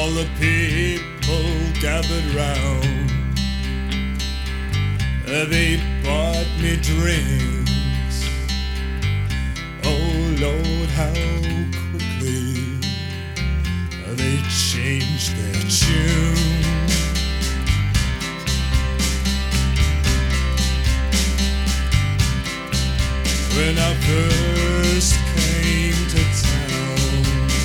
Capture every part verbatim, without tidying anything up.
All the people gathered round, they bought me drinks. Oh Lord, how quickly they changed their tune. When I first came to town,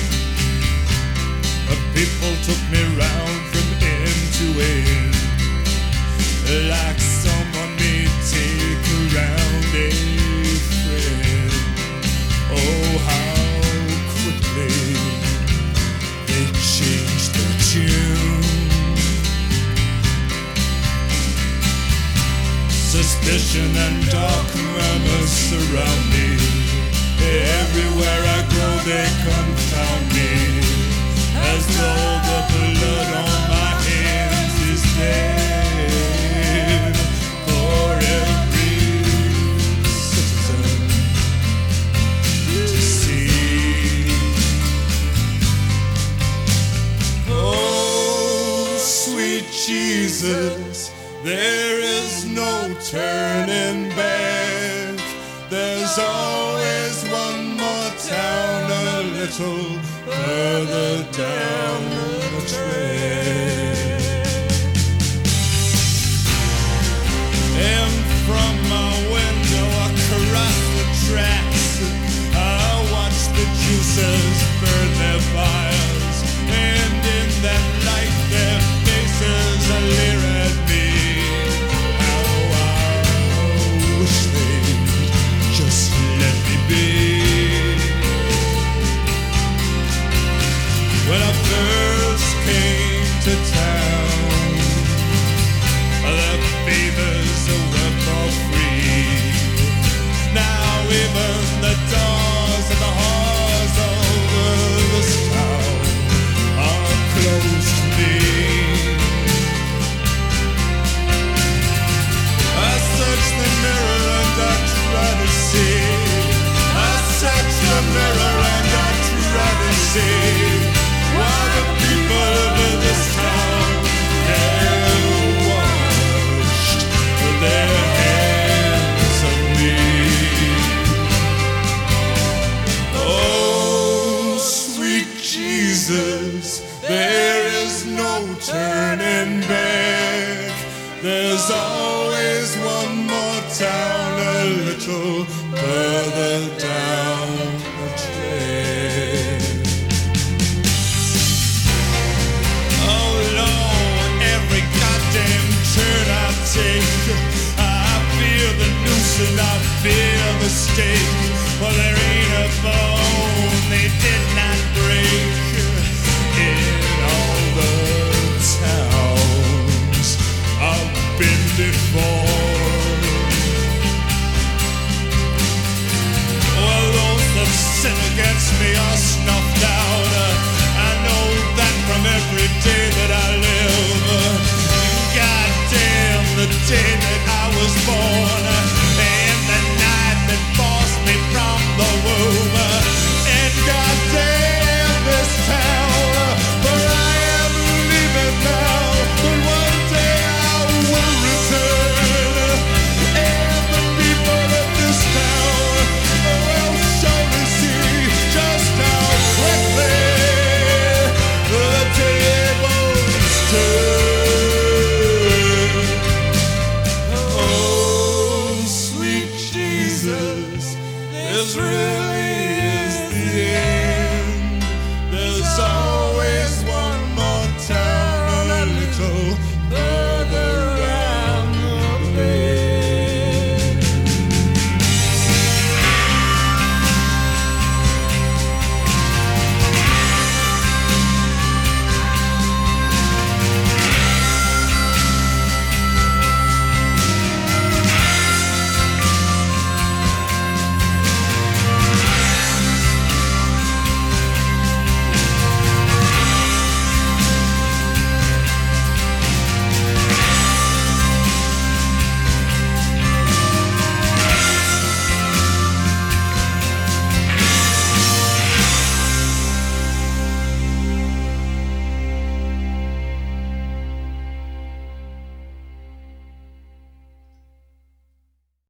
people took me round from end to end, like someone may take around a friend. Oh, how quickly they changed their tune. Suspicion and dark murmurs surround me. Everywhere I go they confound me, as though the blood on my hands is dead for every citizen to see. Oh, sweet Jesus, there is no turning back. There's always one more town a little further down the track. And from my window across the tracks, I watch the juicers burn their fires, and in that light their faces leer at me. How I wish they'd just let me be. When I first came to town, the favors were for free. Now even the doors of the halls over this town are closed to me. I search the mirror and I try to see. I search the mirror and I try to see why the people of this town have washed their hands of me. Oh, sweet Jesus, there is no turning back. There's always one more town a little further down the track. Turn I take, I feel the noose and I feel the stake. Well, there